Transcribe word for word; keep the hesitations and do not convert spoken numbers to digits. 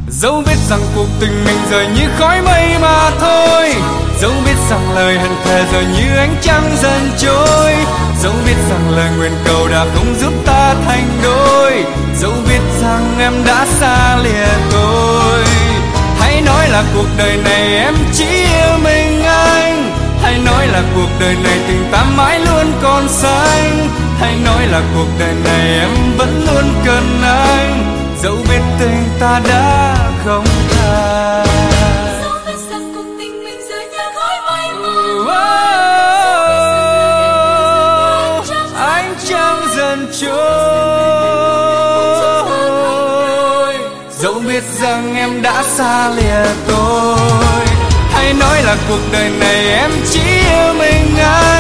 Dẫu biết rằng cuộc tình mình rời như khói mây mà thôi, dẫu biết rằng lời hẹn thề giờ như ánh trăng dần trôi, dẫu biết rằng lời nguyện cầu đã không giúp ta thành đôi, dẫu biết rằng em đã xa lìa tôi. Hãy nói là cuộc đời này em chỉ yêu mình anh, hãy nói là cuộc đời này tình ta mãi luôn còn xanh, hãy nói là cuộc đời này em vẫn luôn cần anh, dẫu biết tình ta đã không tha. Dẫu biết rằng cuộc tình mình giờ như khói mây mà ánh trăng dần trôi, dẫu biết rằng em đã xa lìa tôi. Hãy nói là cuộc đời này em chỉ yêu mình anh.